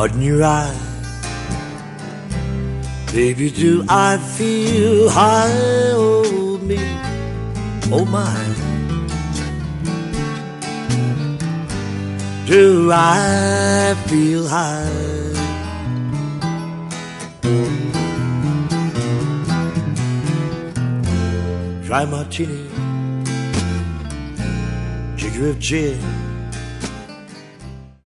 in your eyes. Baby, do I feel high? Oh, me, oh, my. Do I feel high? Dry martini, jigger of gin,